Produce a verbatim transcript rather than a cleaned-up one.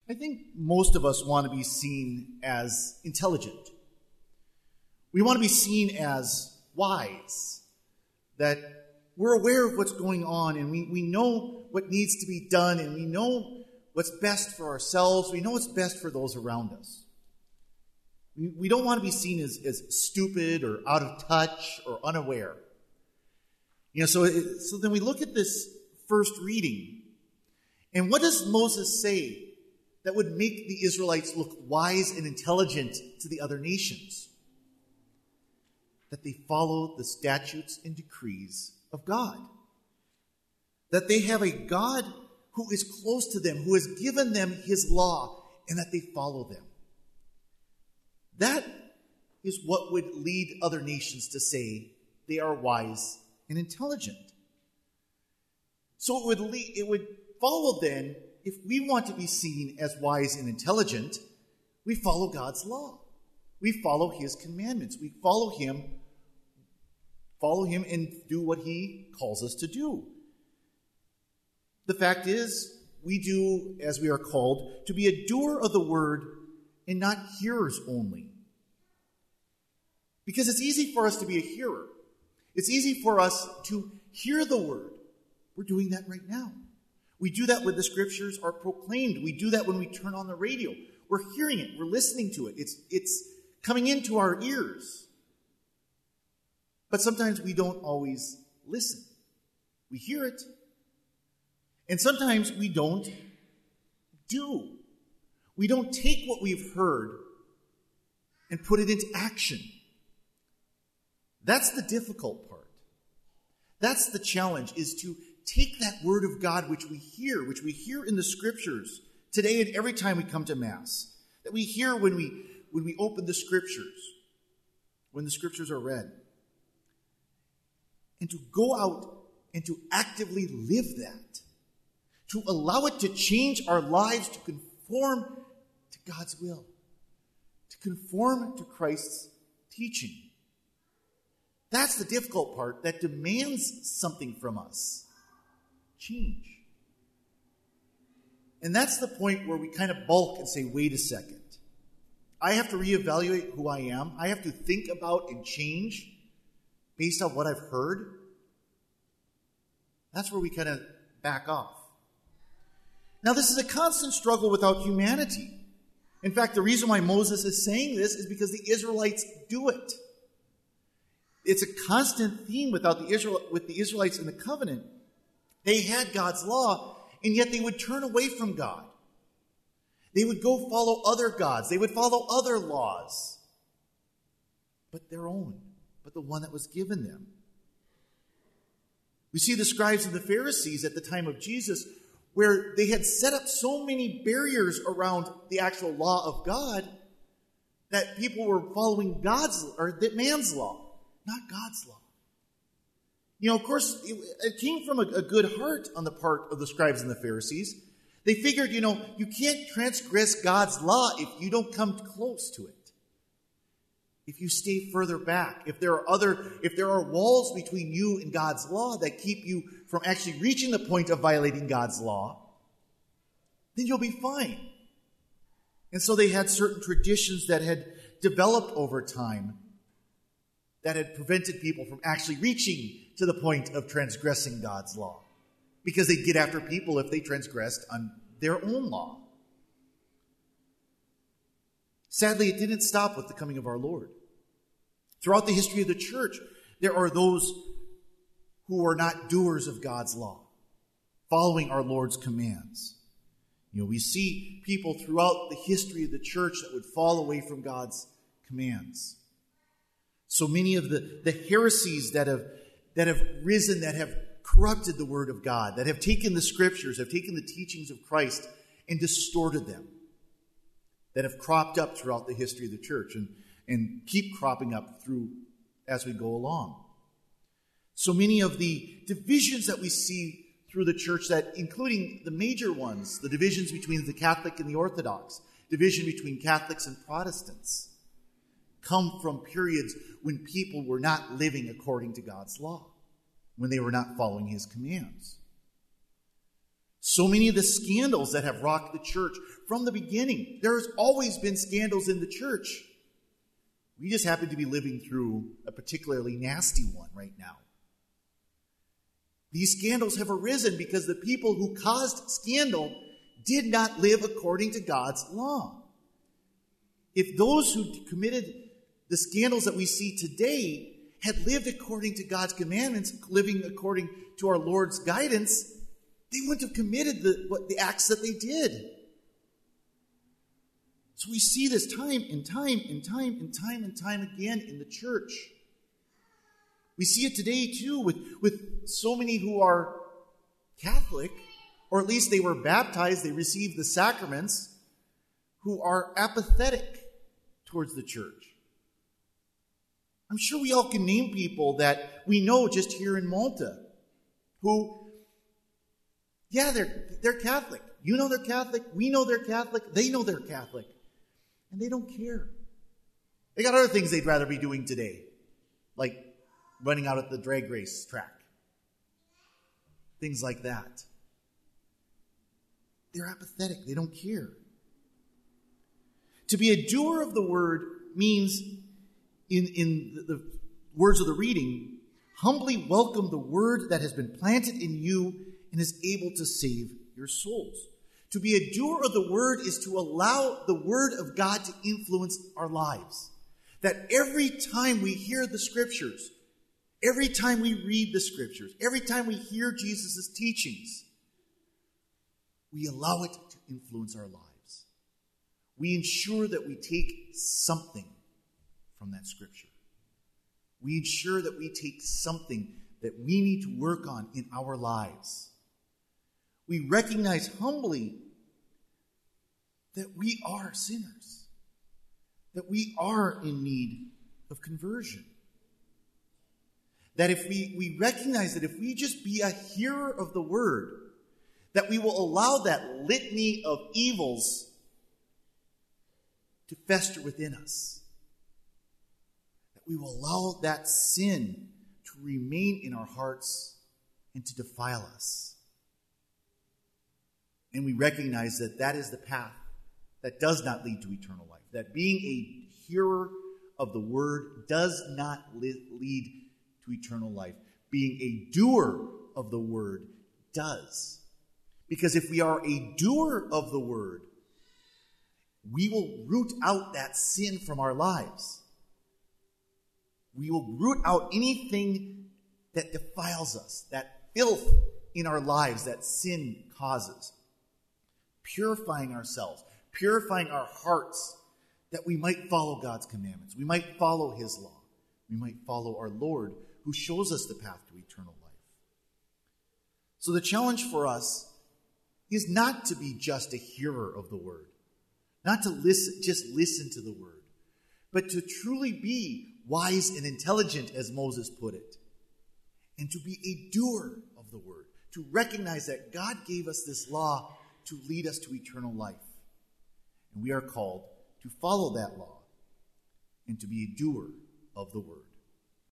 I think most of us want to be seen as intelligent. We want to be seen as wise, that we're aware of what's going on and we, we know what needs to be done and we know what's best for ourselves. We know what's best for those around us. We, we don't want to be seen as, as stupid or out of touch or unaware. You know, so, it, so then we look at this first reading, and what does Moses say that would make the Israelites look wise and intelligent to the other nations? That they follow the statutes and decrees of God. That they have a God who is close to them, who has given them his law, and that they follow them. That is what would lead other nations to say they are wise and intelligent. So it would lead, it would follow then, if we want to be seen as wise and intelligent, we follow God's law. We follow his commandments. We follow him, follow him and do what he calls us to do. The fact is, we do as we are called to be a doer of the word and not hearers only. Because it's easy for us to be a hearer. It's easy for us to hear the word. We're doing that right now. We do that when the scriptures are proclaimed. We do that when we turn on the radio. We're hearing it. We're listening to it. It's, it's coming into our ears. But sometimes we don't always listen. We hear it. And sometimes we don't do. We don't take what we've heard and put it into action. That's the difficult part. That's the challenge, is to take that word of God which we hear, which we hear in the scriptures today and every time we come to Mass, that we hear when we, when we open the scriptures, when the scriptures are read, and to go out and to actively live that, to allow it to change our lives, to conform to God's will, to conform to Christ's teaching. That's the difficult part that demands something from us. Change. And that's the point where we kind of balk and say, wait a second. I have to reevaluate who I am. I have to think about and change based on what I've heard. That's where we kind of back off. Now, this is a constant struggle without humanity. In fact, the reason why Moses is saying this is because the Israelites do it. It's a constant theme without the Israel, with the Israelites in the covenant. They had God's law, and yet they would turn away from God. They would go follow other gods. They would follow other laws. But their own, but the one that was given them. We see the scribes and the Pharisees at the time of Jesus, where they had set up so many barriers around the actual law of God that people were following God's or man's law, not God's law. You know, of course, it, it came from a, a good heart on the part of the scribes and the Pharisees. They figured, you know, you can't transgress God's law if you don't come close to it. If you stay further back, if there are other, if there are walls between you and God's law that keep you from actually reaching the point of violating God's law, then you'll be fine. And so they had certain traditions that had developed over time that had prevented people from actually reaching to the point of transgressing God's law, because they'd get after people if they transgressed on their own law. Sadly, it didn't stop with the coming of our Lord. Throughout the history of the church, there are those who are not doers of God's law, following our Lord's commands. You know, we see people throughout the history of the church that would fall away from God's commands. So many of the, the heresies that have, that have risen, that have corrupted the word of God, that have taken the scriptures, have taken the teachings of Christ and distorted them, that have cropped up throughout the history of the church and, and keep cropping up through as we go along. So many of the divisions that we see through the church, that including the major ones, the divisions between the Catholic and the Orthodox, division between Catholics and Protestants, come from periods when people were not living according to God's law, when they were not following his commands. So many of the scandals that have rocked the church from the beginning. There's always been scandals in the church. We just happen to be living through a particularly nasty one right now. These scandals have arisen because the people who caused scandal did not live according to God's law. If those who committed the scandals that we see today had lived according to God's commandments, living according to our Lord's guidance, they wouldn't have committed the, what, the acts that they did. So we see this time and time and time and time and time again in the church. We see it today too with, with so many who are Catholic, or at least they were baptized, they received the sacraments, who are apathetic towards the church. I'm sure we all can name people that we know just here in Malta who, yeah, they're, they're Catholic. You know they're Catholic. We know they're Catholic. They know they're Catholic. And they don't care. They got other things they'd rather be doing today, like running out at the drag race track. Things like that. They're apathetic. They don't care. To be a doer of the word means, in, in the, the words of the reading, humbly welcome the word that has been planted in you and is able to save your souls. To be a doer of the word is to allow the word of God to influence our lives. That every time we hear the scriptures, every time we read the scriptures, every time we hear Jesus' teachings, we allow it to influence our lives. We ensure that we take something from that scripture. We ensure that we take something that we need to work on in our lives. We recognize humbly that we are sinners, that we are in need of conversion. That if we, we recognize that if we just be a hearer of the word, that we will allow that litany of evils to fester within us. That we will allow that sin to remain in our hearts and to defile us. And we recognize that that is the path that does not lead to eternal life. That being a hearer of the word does not lead to eternal life. Being a doer of the word does. Because if we are a doer of the word, we will root out that sin from our lives. We will root out anything that defiles us, that filth in our lives that sin causes. Purifying ourselves, purifying our hearts, that we might follow God's commandments. We might follow his law. We might follow our Lord, who shows us the path to eternal life. So the challenge for us is not to be just a hearer of the word, not to listen, just listen to the word, but to truly be wise and intelligent, as Moses put it, and to be a doer of the word, to recognize that God gave us this law to lead us to eternal life. And we are called to follow that law and to be a doer of the word.